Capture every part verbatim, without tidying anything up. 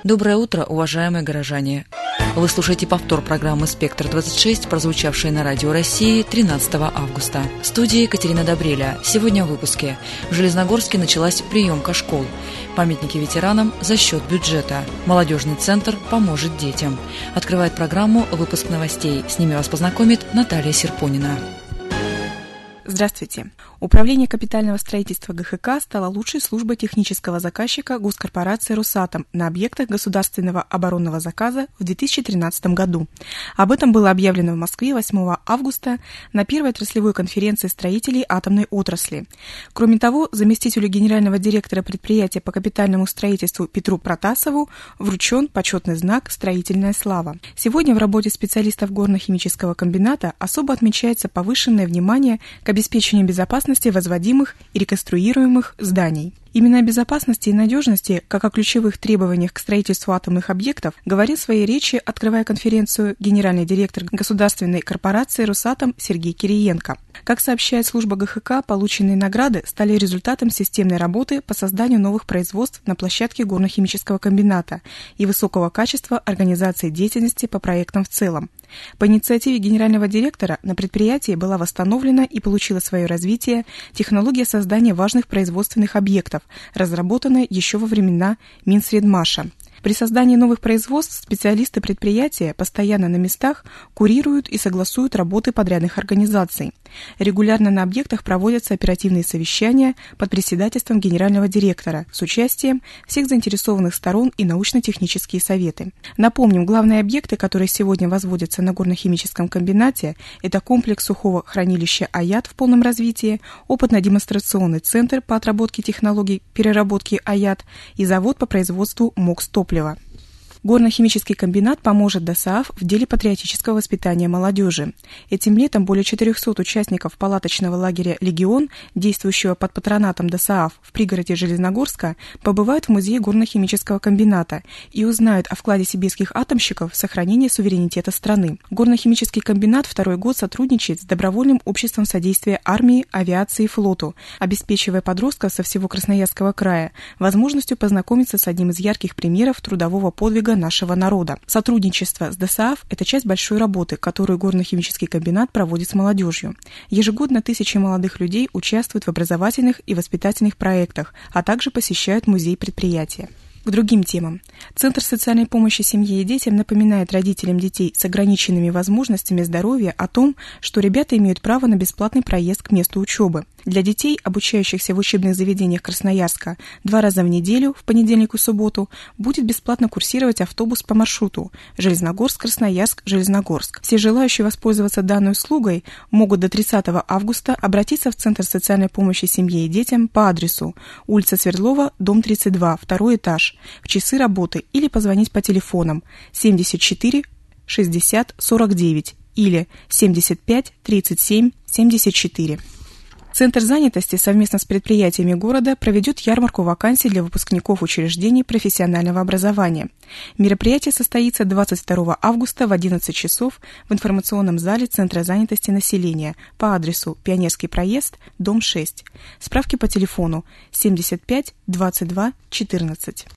Доброе утро, уважаемые горожане! Вы слушаете повтор программы «Спектр-двадцать шесть», прозвучавшей на Радио России тринадцатого августа. В студии Екатерина Добреля. Сегодня в выпуске. В Железногорске началась приемка школ. Памятники ветеранам за счет бюджета. Молодежный центр поможет детям. Открывает программу выпуск новостей. С ними вас познакомит Наталья Серпонина. Здравствуйте. Управление капитального строительства ГХК стало лучшей службой технического заказчика госкорпорации «Росатом» на объектах государственного оборонного заказа в две тысячи тринадцатом году. Об этом было объявлено в Москве восьмого августа на первой отраслевой конференции строителей атомной отрасли. Кроме того, заместителю генерального директора предприятия по капитальному строительству Петру Протасову вручен почетный знак «Строительная слава». Сегодня в работе специалистов горно-химического комбината особо отмечается повышенное внимание к обеспечению безопасности возводимых и реконструируемых зданий. Именно о безопасности и надежности, как о ключевых требованиях к строительству атомных объектов, говорил в своей речи, открывая конференцию, генеральный директор государственной корпорации «Росатом» Сергей Кириенко. Как сообщает служба ГХК, полученные награды стали результатом системной работы по созданию новых производств на площадке горно-химического комбината и высокого качества организации деятельности по проектам в целом. По инициативе генерального директора на предприятии была восстановлена и получила свое развитие технология создания важных производственных объектов, разработанная еще во времена Минсредмаша. При создании новых производств специалисты предприятия постоянно на местах курируют и согласуют работы подрядных организаций. Регулярно на объектах проводятся оперативные совещания под председательством генерального директора с участием всех заинтересованных сторон и научно-технические советы. Напомним, главные объекты, которые сегодня возводятся на горно-химическом комбинате, это комплекс сухого хранилища «Аяд» в полном развитии, опытно-демонстрационный центр по отработке технологий переработки «Аяд» и завод по производству МОКС-топлива. Горно-химический комбинат поможет ДОСААФ в деле патриотического воспитания молодежи. Этим летом более четырехсот участников палаточного лагеря «Легион», действующего под патронатом ДОСААФ в пригороде Железногорска, побывают в музее горно-химического комбината и узнают о вкладе сибирских атомщиков в сохранение суверенитета страны. Горно-химический комбинат второй год сотрудничает с Добровольным обществом содействия армии, авиации и флоту, обеспечивая подростков со всего Красноярского края возможностью познакомиться с одним из ярких примеров трудового подвига нашего народа. Сотрудничество с ДОСААФ – это часть большой работы, которую горно-химический комбинат проводит с молодежью. Ежегодно тысячи молодых людей участвуют в образовательных и воспитательных проектах, а также посещают музей предприятия. К другим темам. Центр социальной помощи семье и детям напоминает родителям детей с ограниченными возможностями здоровья о том, что ребята имеют право на бесплатный проезд к месту учебы. Для детей, обучающихся в учебных заведениях Красноярска, два раза в неделю, в понедельник и субботу, будет бесплатно курсировать автобус по маршруту Железногорск-Красноярск, Железногорск. Все желающие воспользоваться данной услугой могут до тридцатого августа обратиться в Центр социальной помощи семье и детям по адресу улица Свердлова, дом тридцать два, второй этаж, в часы работы или позвонить по телефонам семьдесят четыре шестьдесят сорок девять или семьдесят пять тридцать семь семьдесят четыре. Центр занятости совместно с предприятиями города проведет ярмарку вакансий для выпускников учреждений профессионального образования. Мероприятие состоится двадцать второго августа в одиннадцать часов в информационном зале Центра занятости населения по адресу Пионерский проезд, дом шесть. Справки по телефону семьдесят пять двадцать два четырнадцать.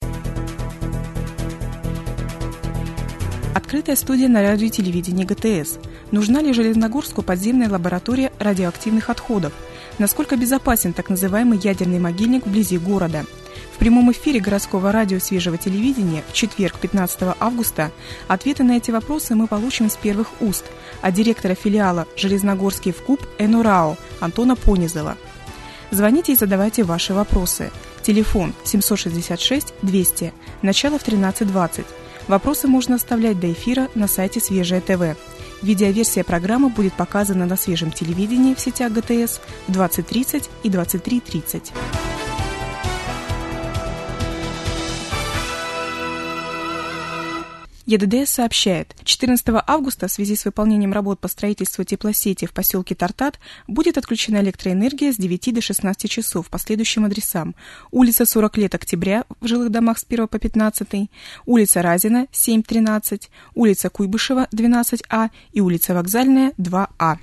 Открытая студия на радио и телевидении ГТС. Нужна ли Железногорску подземная лаборатория радиоактивных отходов? Насколько безопасен так называемый ядерный могильник вблизи города? В прямом эфире городского радио свежего телевидения в четверг, пятнадцатого августа, ответы на эти вопросы мы получим из первых уст от директора филиала «Железногорский ВКУП» ЭНУРАО Антона Понизова. Звоните и задавайте ваши вопросы. Телефон семь шесть шесть двести, начало в тринадцать двадцать. Вопросы можно оставлять до эфира на сайте Свежее ТВ. Видеоверсия программы будет показана на свежем телевидении в сетях ГТС в двадцать тридцать и двадцать три тридцать. ЕДДС сообщает, четырнадцатого августа в связи с выполнением работ по строительству теплосети в поселке Тартат будет отключена электроэнергия с девяти до шестнадцати часов по следующим адресам. Улица сорок лет Октября в жилых домах с первого по пятнадцатый, улица Разина семь тринадцать, улица Куйбышева двенадцать А и улица Вокзальная два А.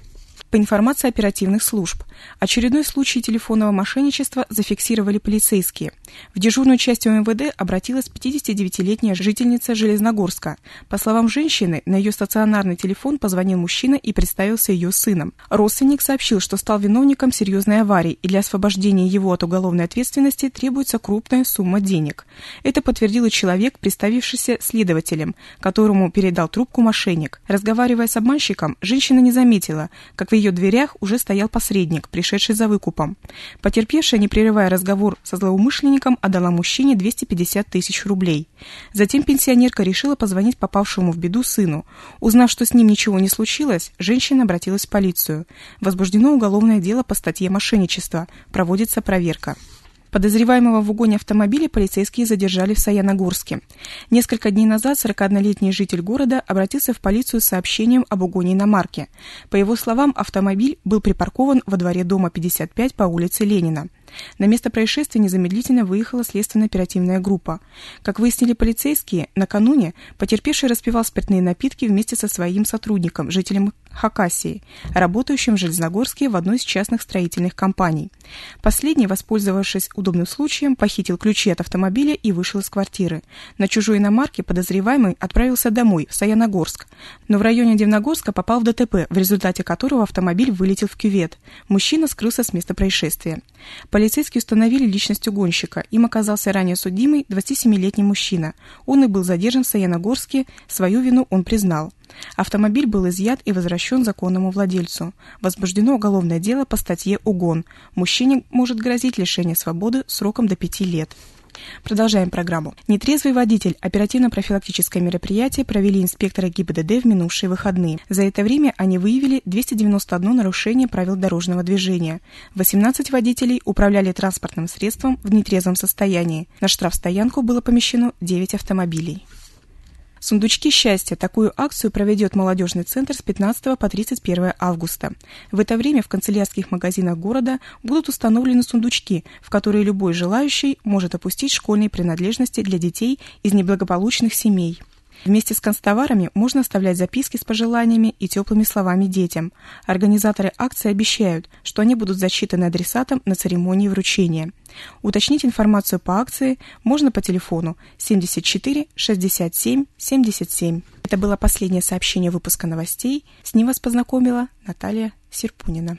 По информации оперативных служб, очередной случай телефонного мошенничества зафиксировали полицейские. В дежурную часть УМВД обратилась пятидесятидевятилетняя жительница Железногорска. По словам женщины, на ее стационарный телефон позвонил мужчина и представился ее сыном. Родственник сообщил, что стал виновником серьезной аварии, и для освобождения его от уголовной ответственности требуется крупная сумма денег. Это подтвердил и человек, представившийся следователем, которому передал трубку мошенник. Разговаривая с обманщиком, женщина не заметила, как в ее дверях уже стоял посредник, пришедший за выкупом. Потерпевшая, не прерывая разговор со злоумышленником, отдала мужчине двести пятьдесят тысяч рублей. Затем пенсионерка решила позвонить попавшему в беду сыну. Узнав, что с ним ничего не случилось, женщина обратилась в полицию. Возбуждено уголовное дело по статье «Мошенничество». Проводится проверка. Подозреваемого в угоне автомобиля полицейские задержали в Саяногорске. Несколько дней назад сорокаоднолетний житель города обратился в полицию с сообщением об угоне иномарки. По его словам, автомобиль был припаркован во дворе дома пятьдесят пять по улице Ленина. На место происшествия незамедлительно выехала следственно-оперативная группа. Как выяснили полицейские, накануне потерпевший распивал спиртные напитки вместе со своим сотрудником, жителем Хакасии, работающим в Железногорске в одной из частных строительных компаний. Последний, воспользовавшись удобным случаем, похитил ключи от автомобиля и вышел из квартиры. На чужой иномарке подозреваемый отправился домой, в Саяногорск, но в районе Дивногорска попал в ДТП, в результате которого автомобиль вылетел в кювет. Мужчина скрылся с места происшествия. Полицейские установили личность угонщика. Им оказался ранее судимый двадцатисемилетний мужчина. Он и был задержан в Саяногорске, свою вину он признал. Автомобиль был изъят и возвращен законному владельцу. Возбуждено уголовное дело по статье «Угон». Мужчине может грозить лишение свободы сроком до пяти лет. Продолжаем программу. Нетрезвый водитель. Оперативно-профилактическое мероприятие провели инспекторы ГИБДД в минувшие выходные. За это время они выявили двести девяносто одно нарушение правил дорожного движения. восемнадцать водителей управляли транспортным средством в нетрезвом состоянии. На штрафстоянку было помещено девять автомобилей. Сундучки счастья. Такую акцию проведет молодежный центр с пятнадцатого по тридцать первое августа. В это время в канцелярских магазинах города будут установлены сундучки, в которые любой желающий может опустить школьные принадлежности для детей из неблагополучных семей. Вместе с канцтоварами можно оставлять записки с пожеланиями и теплыми словами детям. Организаторы акции обещают, что они будут зачитаны адресатам на церемонии вручения. Уточнить информацию по акции можно по телефону семьдесят четыре шестьдесят семь семьдесят семь. Это было последнее сообщение выпуска новостей. С ним вас познакомила Наталья Серпунина.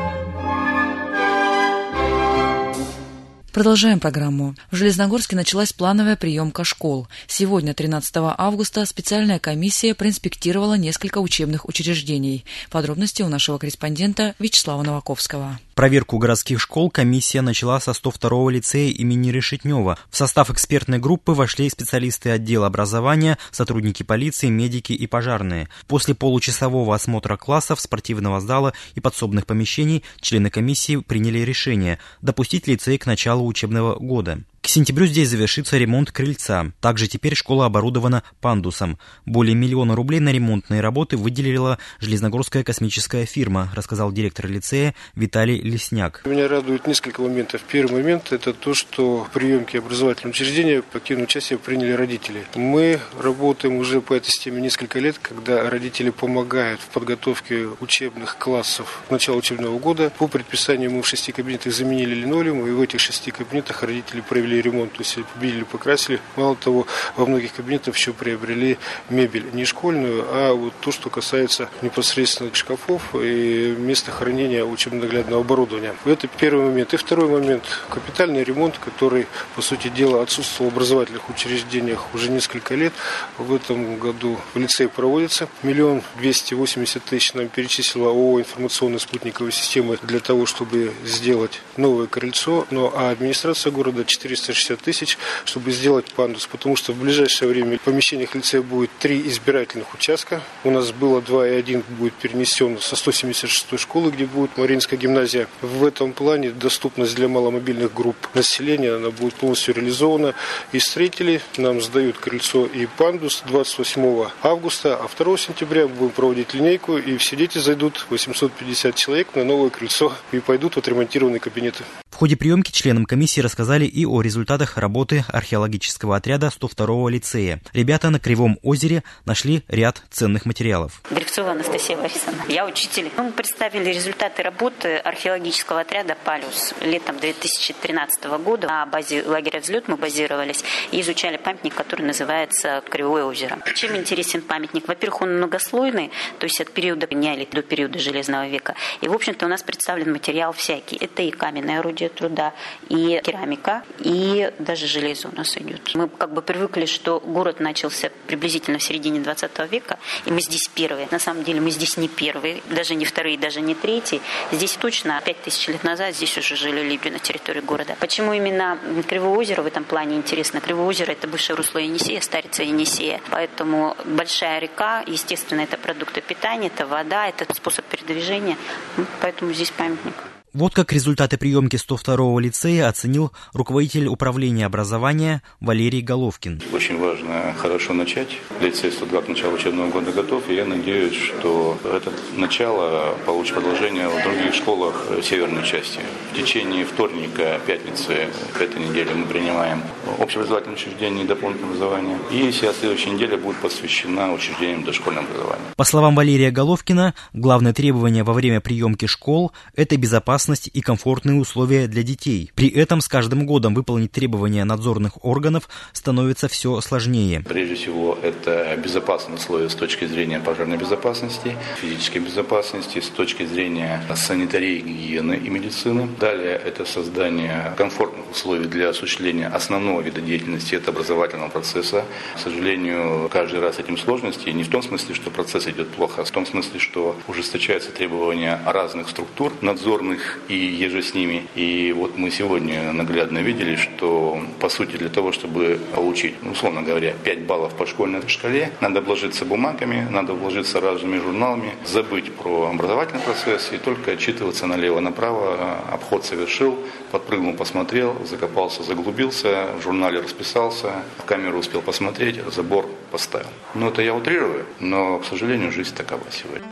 Продолжаем программу. В Железногорске началась плановая приемка школ. Сегодня, тринадцатого августа, специальная комиссия проинспектировала несколько учебных учреждений. Подробности у нашего корреспондента Вячеслава Новаковского. Проверку городских школ комиссия начала со сто второго лицея имени Решетнева. В состав экспертной группы вошли специалисты отдела образования, сотрудники полиции, медики и пожарные. После получасового осмотра классов, спортивного зала и подсобных помещений члены комиссии приняли решение допустить лицей к началу учебного года. К сентябрю здесь завершится ремонт крыльца. Также теперь школа оборудована пандусом. Более миллиона рублей на ремонтные работы выделила Железногорская космическая фирма, рассказал директор лицея Виталий Лесняк. Меня радует несколько моментов. Первый момент – это то, что в приемке образовательного учреждения активное участие приняли родители. Мы работаем уже по этой системе несколько лет, когда родители помогают в подготовке учебных классов к началу учебного года. По предписанию мы в шести кабинетах заменили линолеум, и в этих шести кабинетах родители провели ремонт, то есть побелили, покрасили. Мало того, во многих кабинетах еще приобрели мебель, не школьную, а вот то, что касается непосредственно шкафов и места хранения учебно-наглядного оборудования. Это первый момент. И второй момент – капитальный ремонт, который, по сути дела, отсутствовал в образовательных учреждениях уже несколько лет. В этом году в лицее проводится. Миллион двести восемьдесят тысяч нам перечислила ООО «Информационные спутниковые системы» для того, чтобы сделать новое крыльцо. Ну а администрация города четыреста шестьдесят тысяч, чтобы сделать пандус, потому что в ближайшее время в помещениях лицея будет три избирательных участка. У нас было два, и один будет перенесен со сто семьдесят шестой школы, где будет Мариинская гимназия. В этом плане доступность для маломобильных групп населения она будет полностью реализована. И строители нам сдают крыльцо и пандус двадцать восьмого августа, а второго сентября будем проводить линейку, и все дети зайдут, восемьсот пятьдесят человек, на новое крыльцо и пойдут в отремонтированные кабинеты. В ходе приемки членам комиссии рассказали и о результатах работы археологического отряда сто второго лицея. Ребята на Кривом озере нашли ряд ценных материалов. Гребцова Анастасия Борисовна. Я учитель. Мы представили результаты работы археологического отряда «Палюс». Летом две тысячи тринадцатого года на базе лагеря «Взлет» мы базировались и изучали памятник, который называется Кривое озеро. Чем интересен памятник? Во-первых, он многослойный, то есть от периода неолита до периода Железного века. И, в общем-то, у нас представлен материал всякий. Это и каменное орудие труда, и керамика, и даже железо у нас идет. Мы как бы привыкли, что город начался приблизительно в середине двадцатого века, и мы здесь первые. На самом деле мы здесь не первые, даже не вторые, даже не третьи. Здесь точно пять тысяч лет назад здесь уже жили люди на территории города. Почему именно Кривое озеро в этом плане интересно? Кривое озеро – это бывшее русло Енисея, старица Енисея. Поэтому большая река, естественно, это продукты питания, это вода, это способ передвижения. Поэтому здесь памятник. Вот как результаты приемки сто второго лицея оценил руководитель управления образования Валерий Головкин. Очень важно хорошо начать. Лицей сто два к началу учебного года готов, и я надеюсь, что это начало получит продолжение в других школах северной части. В течение вторника, пятницы этой недели мы принимаем общеобразовательные учреждения и дополнительное образование. И вся следующая неделя будет посвящена учреждениям дошкольного образования. По словам Валерия Головкина, главное требование во время приемки школ – это безопасность и комфортные условия для детей. При этом с каждым годом выполнить требования надзорных органов становится все сложнее. Прежде всего, это безопасные условия с точки зрения пожарной безопасности, физической безопасности, с точки зрения санитарии, гигиены и медицины. Далее, это создание комфортных условий для осуществления основного вида деятельности, это образовательного процесса. К сожалению, каждый раз этим сложности, не в том смысле, что процесс идет плохо, а в том смысле, что ужесточаются требования разных структур надзорных и еже с ними. И вот мы сегодня наглядно видели, что, по сути, для того, чтобы получить, условно говоря, пять баллов по школьной шкале, надо обложиться бумагами, надо обложиться разными журналами, забыть про образовательный процесс и только отчитываться налево-направо. Обход совершил, подпрыгнул, посмотрел, закопался, заглубился, в журнале расписался, в камеру успел посмотреть, забор поставил. Ну, это я утрирую, но, к сожалению, жизнь такова сегодня.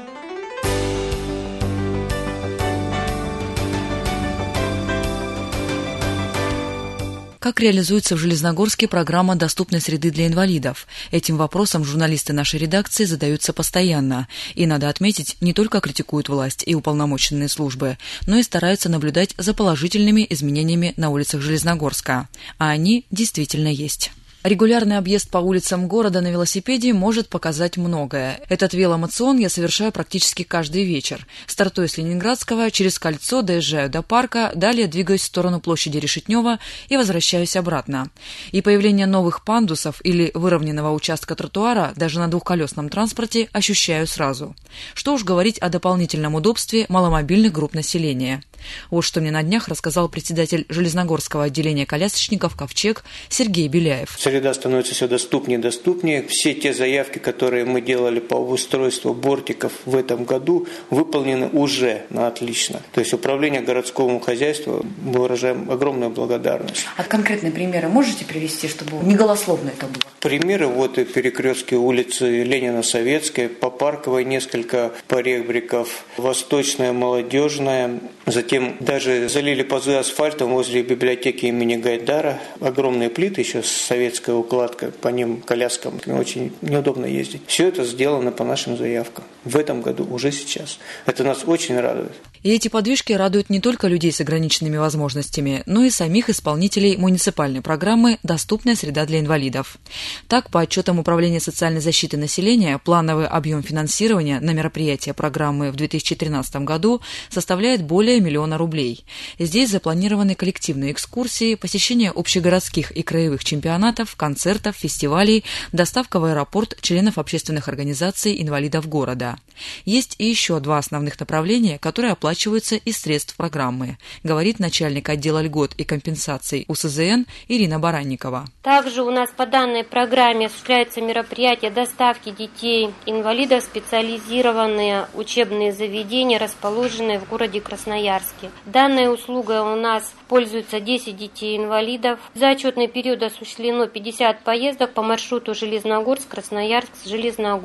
Как реализуется в Железногорске программа доступной среды для инвалидов? Этим вопросом журналисты нашей редакции задаются постоянно. И, надо отметить, не только критикуют власть и уполномоченные службы, но и стараются наблюдать за положительными изменениями на улицах Железногорска. А они действительно есть. Регулярный объезд по улицам города на велосипеде может показать многое. Этот веломацион я совершаю практически каждый вечер. Стартуя с Ленинградского, через кольцо доезжаю до парка, далее двигаюсь в сторону площади Решетнева и возвращаюсь обратно. И появление новых пандусов или выровненного участка тротуара даже на двухколесном транспорте ощущаю сразу. Что уж говорить о дополнительном удобстве маломобильных групп населения. Вот что мне на днях рассказал председатель Железногорского отделения колясочников «Ковчег» Сергей Беляев. Среда становится все доступнее и доступнее. Все те заявки, которые мы делали по устройству бортиков в этом году, выполнены уже на отлично. То есть управление городскому хозяйству, мы выражаем огромную благодарность. А конкретные примеры можете привести, чтобы не голословно это было? Примеры вот и перекрестки улицы Ленина-Советской, по Парковой несколько поребриков, Восточная, Молодежная. Затем даже залили пазы асфальтом возле библиотеки имени Гайдара. Огромные плиты еще с советской укладкой, по ним коляскам очень неудобно ездить. Все это сделано по нашим заявкам. В этом году, уже сейчас. Это нас очень радует. И эти подвижки радуют не только людей с ограниченными возможностями, но и самих исполнителей муниципальной программы «Доступная среда для инвалидов». Так, по отчетам Управления социальной защиты населения, плановый объем финансирования на мероприятия программы в две тысячи тринадцатом году составляет более миллиона рублей. Здесь запланированы коллективные экскурсии, посещение общегородских и краевых чемпионатов, концертов, фестивалей, доставка в аэропорт членов общественных организаций инвалидов города. Есть и еще два основных направления, которые оплачиваются из средств программы, говорит начальник отдела льгот и компенсаций У С З Н Ирина Баранникова. Также у нас по данной программе осуществляются мероприятия доставки детей-инвалидов в специализированные учебные заведения, расположенные в городе Красноярске. Данной услугой у нас пользуются десять детей-инвалидов. За отчетный период осуществлено пятьдесят поездок по маршруту Железногорск, Красноярск, Железногорск.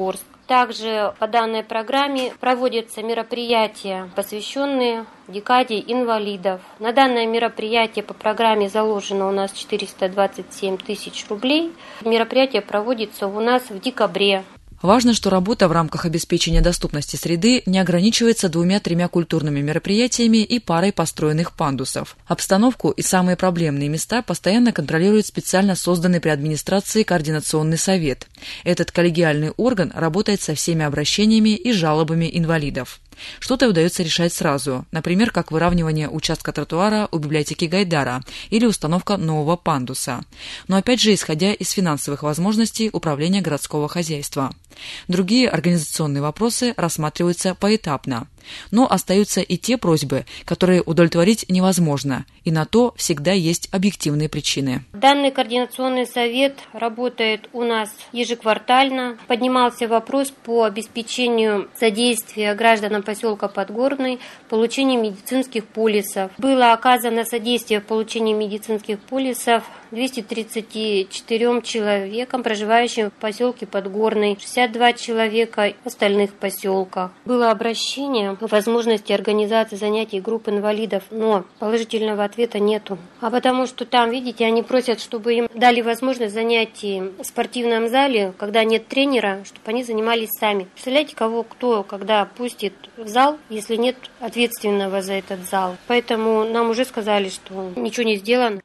Также по данной программе проводятся мероприятия, посвященные декаде инвалидов. На данное мероприятие по программе заложено у нас четыреста двадцать семь тысяч рублей. Мероприятие проводится у нас в декабре. Важно, что работа в рамках обеспечения доступности среды не ограничивается двумя-тремя культурными мероприятиями и парой построенных пандусов. Обстановку и самые проблемные места постоянно контролирует специально созданный при администрации координационный совет. Этот коллегиальный орган работает со всеми обращениями и жалобами инвалидов. Что-то удается решать сразу, например, как выравнивание участка тротуара у библиотеки Гайдара или установка нового пандуса. Но опять же, исходя из финансовых возможностей управления городского хозяйства. Другие организационные вопросы рассматриваются поэтапно. Но остаются и те просьбы, которые удовлетворить невозможно, и на то всегда есть объективные причины. Данный координационный совет работает у нас ежеквартально. Поднимался вопрос по обеспечению содействия гражданам поселка Подгорный в получении медицинских полисов. Было оказано содействие в получении медицинских полисов двумстам тридцати четырем человекам, проживающим в поселке Подгорный, шестьдесят два человека в остальных поселках. Было обращение о возможности организации занятий групп инвалидов, но положительного ответа нету. А потому что там, видите, они просят, чтобы им дали возможность занятий в спортивном зале, когда нет тренера, чтобы они занимались сами. Представляете, кого кто, когда пустит в зал, если нет ответственного за этот зал. Поэтому нам уже сказали, что ничего не сделано.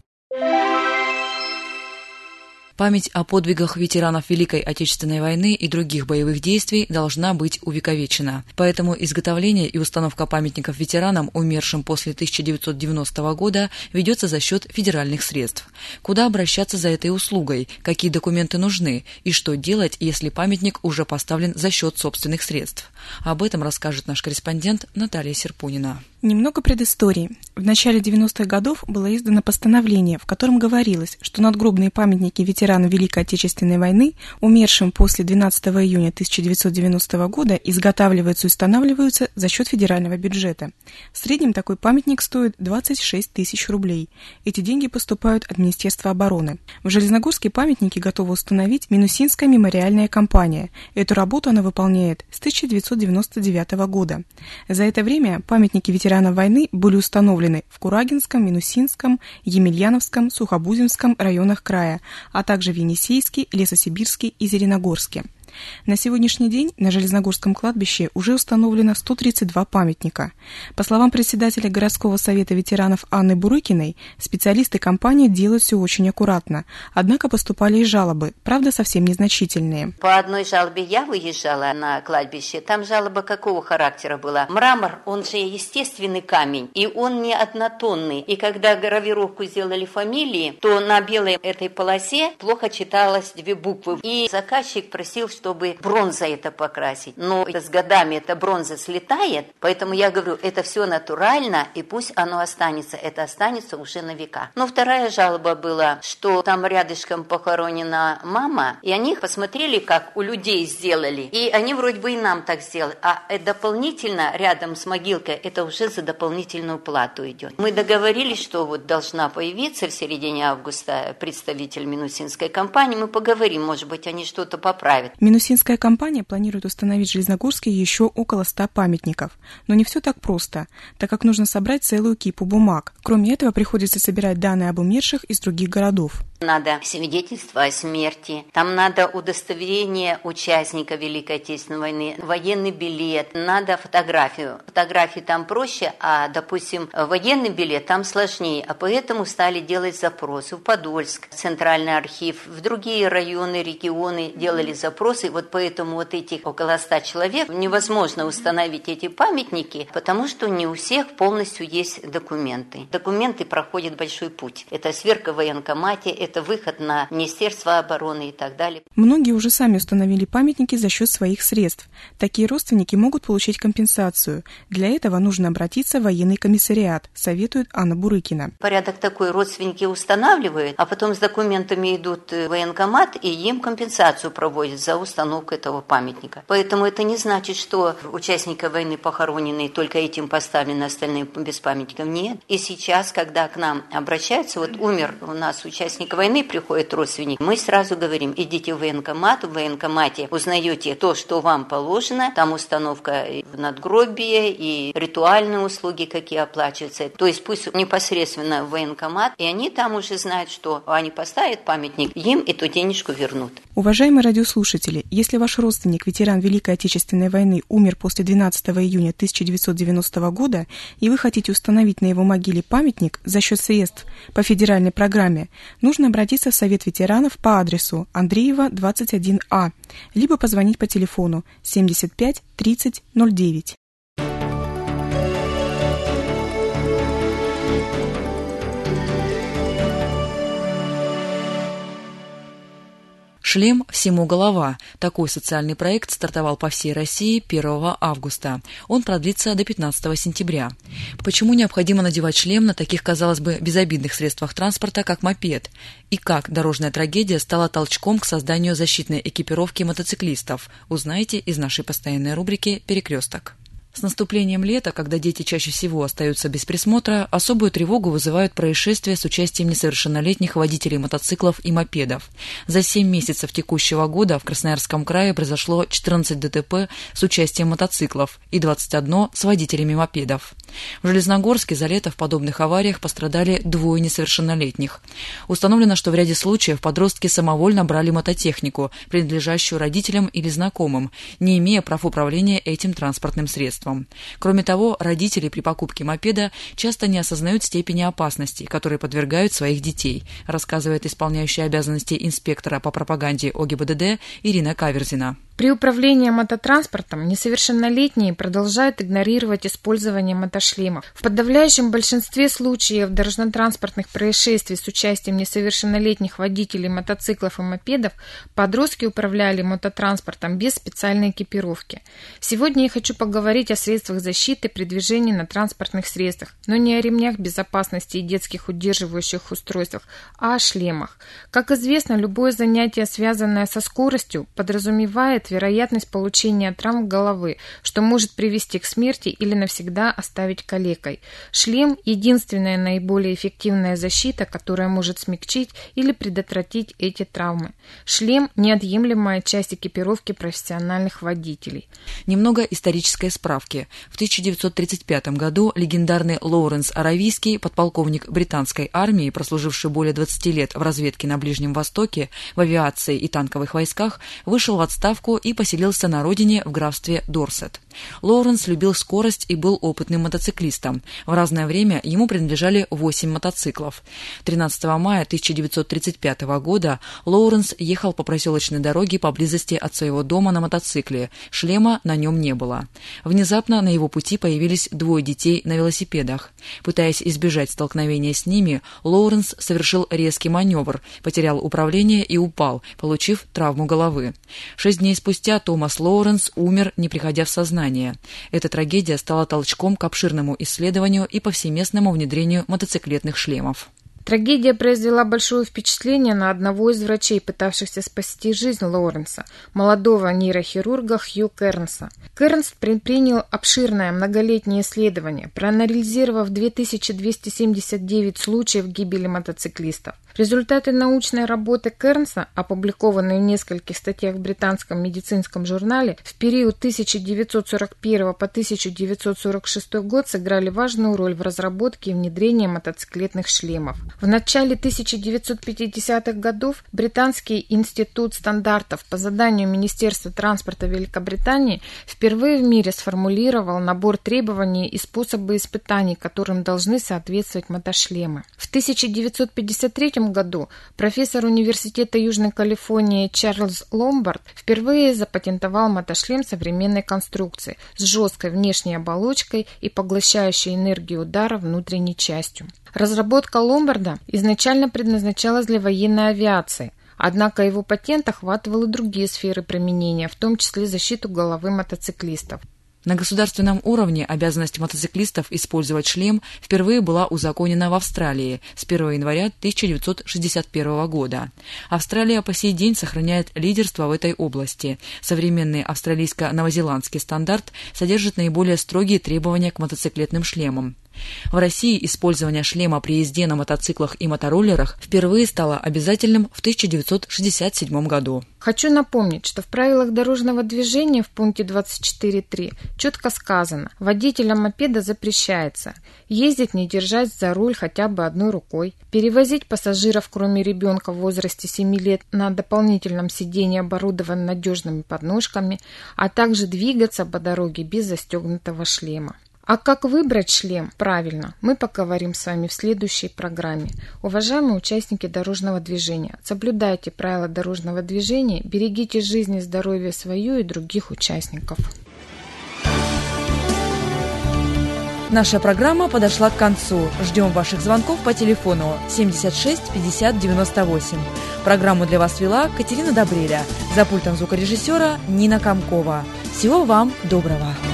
Память о подвигах ветеранов Великой Отечественной войны и других боевых действий должна быть увековечена. Поэтому изготовление и установка памятников ветеранам, умершим после тысяча девятьсот девяностого года, ведется за счет федеральных средств. Куда обращаться за этой услугой, какие документы нужны и что делать, если памятник уже поставлен за счет собственных средств? Об этом расскажет наш корреспондент Наталья Серпунина. Немного предыстории. В начале девяностых годов было издано постановление, в котором говорилось, что надгробные памятники ветеранам Великой Отечественной войны, умершим после двенадцатого июня тысяча девятьсот девяностого года, изготавливаются и устанавливаются за счет федерального бюджета. В среднем такой памятник стоит двадцать шесть тысяч рублей. Эти деньги поступают от Министерства обороны. В Железногорске памятники готова установить Минусинская мемориальная компания. Эту работу она выполняет с тысяча девятьсот девяносто девятого года. За это время памятники ветеранам войны были установлены в Курагинском, Минусинском, Емельяновском, Сухобузимском районах края, а также в Енисейске, Лесосибирске и Зеленогорске. На сегодняшний день на Железногорском кладбище уже установлено сто тридцать два памятника. По словам председателя городского совета ветеранов Анны Бурыкиной, специалисты компании делают все очень аккуратно. Однако поступали и жалобы, правда, совсем незначительные. По одной жалобе я выезжала на кладбище. Там жалоба какого характера была? Мрамор, он же естественный камень, и он не однотонный. И когда гравировку сделали фамилии, то на белой этой полосе плохо читалось две буквы. И заказчик просил, чтобы бронза это покрасить. Но с годами эта бронза слетает, поэтому я говорю, это все натурально, и пусть оно останется. Это останется уже на века. Но вторая жалоба была, что там рядышком похоронена мама, и они посмотрели, как у людей сделали, и они вроде бы и нам так сделали. А дополнительно рядом с могилкой это уже за дополнительную плату идет. Мы договорились, что вот должна появиться в середине августа представитель Минусинской компании. Мы поговорим, может быть, они что-то поправят. Минусинская компания планирует установить в Железногорске еще около ста памятников. Но не все так просто, так как нужно собрать целую кипу бумаг. Кроме этого, приходится собирать данные об умерших из других городов. Надо свидетельство о смерти, там надо удостоверение участника Великой Отечественной войны, военный билет, надо фотографию. Фотографии там проще, а, допустим, военный билет там сложнее, а поэтому стали делать запросы в Подольск, Центральный архив, в другие районы, регионы делали запросы. Вот поэтому вот этих около ста человек невозможно установить эти памятники, потому что не у всех полностью есть документы. Документы проходят большой путь. Это сверка в военкомате, это это выход на Министерство обороны и так далее. Многие уже сами установили памятники за счет своих средств. Такие родственники могут получить компенсацию. Для этого нужно обратиться в военный комиссариат, советует Анна Бурыкина. Порядок такой: родственники устанавливают, а потом с документами идут в военкомат, и им компенсацию проводят за установку. установку этого памятника. Поэтому это не значит, что участники войны похоронены, только этим поставлены, остальные без памятников. Нет. И сейчас, когда к нам обращаются, вот умер у нас участник войны, приходит родственник, мы сразу говорим, идите в военкомат, в военкомате узнаете то, что вам положено, там установка в надгробие и ритуальные услуги, какие оплачиваются. То есть пусть непосредственно в военкомат, и они там уже знают, что они поставят памятник, им эту денежку вернут. Уважаемые радиослушатели, если ваш родственник, ветеран Великой Отечественной войны, умер после двенадцатого июня тысяча девятьсот девяностого года, и вы хотите установить на его могиле памятник за счет средств по федеральной программе, нужно обратиться в Совет ветеранов по адресу Андреева, двадцать один А, либо позвонить по телефону семьдесят пять тридцать ноль девять. «Шлем всему голова». Такой социальный проект стартовал по всей России первого августа. Он продлится до пятнадцатого сентября. Почему необходимо надевать шлем на таких, казалось бы, безобидных средствах транспорта, как мопед? И как дорожная трагедия стала толчком к созданию защитной экипировки мотоциклистов? Узнаете из нашей постоянной рубрики «Перекресток». С наступлением лета, когда дети чаще всего остаются без присмотра, особую тревогу вызывают происшествия с участием несовершеннолетних водителей мотоциклов и мопедов. За семь месяцев текущего года в Красноярском крае произошло четырнадцать ДТП с участием мотоциклов и двадцать одно с водителями мопедов. В Железногорске за лето в подобных авариях пострадали двое несовершеннолетних. Установлено, что в ряде случаев подростки самовольно брали мототехнику, принадлежащую родителям или знакомым, не имея прав управления этим транспортным средством. Кроме того, родители при покупке мопеда часто не осознают степени опасности, которой подвергают своих детей, рассказывает исполняющая обязанности инспектора по пропаганде ОГИБДД Ирина Каверзина. При управлении мототранспортом несовершеннолетние продолжают игнорировать использование мотошлемов. В подавляющем большинстве случаев дорожно-транспортных происшествий с участием несовершеннолетних водителей мотоциклов и мопедов подростки управляли мототранспортом без специальной экипировки. Сегодня я хочу поговорить о средствах защиты при движении на транспортных средствах, но не о ремнях безопасности и детских удерживающих устройствах, а о шлемах. Как известно, любое занятие, связанное со скоростью, подразумевает вероятность получения травм головы, что может привести к смерти или навсегда оставить калекой. Шлем – единственная наиболее эффективная защита, которая может смягчить или предотвратить эти травмы. Шлем – неотъемлемая часть экипировки профессиональных водителей. Немного исторической справки. В тысяча девятьсот тридцать пятом году легендарный Лоуренс Аравийский, подполковник британской армии, прослуживший более двадцати лет в разведке на Ближнем Востоке, в авиации и танковых войсках, вышел в отставку и поселился на родине в графстве Дорсет. Лоуренс любил скорость и был опытным мотоциклистом. В разное время ему принадлежали восемь мотоциклов. тринадцатого мая тысяча девятьсот тридцать пятого года Лоуренс ехал по проселочной дороге поблизости от своего дома на мотоцикле. Шлема на нем не было. Внезапно на его пути появились двое детей на велосипедах. Пытаясь избежать столкновения с ними, Лоуренс совершил резкий маневр, потерял управление и упал, получив травму головы. Шесть дней спустя Томас Лоуренс умер, не приходя в сознание. Эта трагедия стала толчком к обширному исследованию и повсеместному внедрению мотоциклетных шлемов. Трагедия произвела большое впечатление на одного из врачей, пытавшихся спасти жизнь Лоуренса, молодого нейрохирурга Хью Кернса. Кернс предпринял обширное многолетнее исследование, проанализировав две тысячи двести семьдесят девять случаев гибели мотоциклистов. Результаты научной работы Кернса, опубликованные в нескольких статьях в британском медицинском журнале, в период тысяча девятьсот сорок первого по тысяча девятьсот сорок шестой год сыграли важную роль в разработке и внедрении мотоциклетных шлемов. В начале тысяча девятьсот пятидесятых годов Британский институт стандартов по заданию Министерства транспорта Великобритании впервые в мире сформулировал набор требований и способы испытаний, которым должны соответствовать мотошлемы. В тысяча девятьсот пятьдесят третьем году профессор Университета Южной Калифорнии Чарльз Ломбард впервые запатентовал мотошлем современной конструкции с жесткой внешней оболочкой и поглощающей энергию удара внутренней частью. Разработка Ломбарда изначально предназначалась для военной авиации, однако его патент охватывал и другие сферы применения, в том числе защиту головы мотоциклистов. На государственном уровне обязанность мотоциклистов использовать шлем впервые была узаконена в Австралии с первого января тысяча девятьсот шестьдесят первого года. Австралия по сей день сохраняет лидерство в этой области. Современный австралийско-новозеландский стандарт содержит наиболее строгие требования к мотоциклетным шлемам. В России использование шлема при езде на мотоциклах и мотороллерах впервые стало обязательным в тысяча девятьсот шестьдесят седьмом году. Хочу напомнить, что в правилах дорожного движения в пункте двадцать четыре точка три четко сказано: водителям мопеда запрещается ездить, не держась за руль хотя бы одной рукой, перевозить пассажиров, кроме ребенка в возрасте семи лет, на дополнительном сидении, оборудованном надежными подножками, а также двигаться по дороге без застегнутого шлема. А как выбрать шлем правильно, мы поговорим с вами в следующей программе. Уважаемые участники дорожного движения, соблюдайте правила дорожного движения, берегите жизнь и здоровье свою и других участников. Наша программа подошла к концу. Ждем ваших звонков по телефону семьдесят шесть пятьдесят девяносто восемь. Программу для вас вела Катерина Добреля. За пультом звукорежиссера Нина Комкова. Всего вам доброго.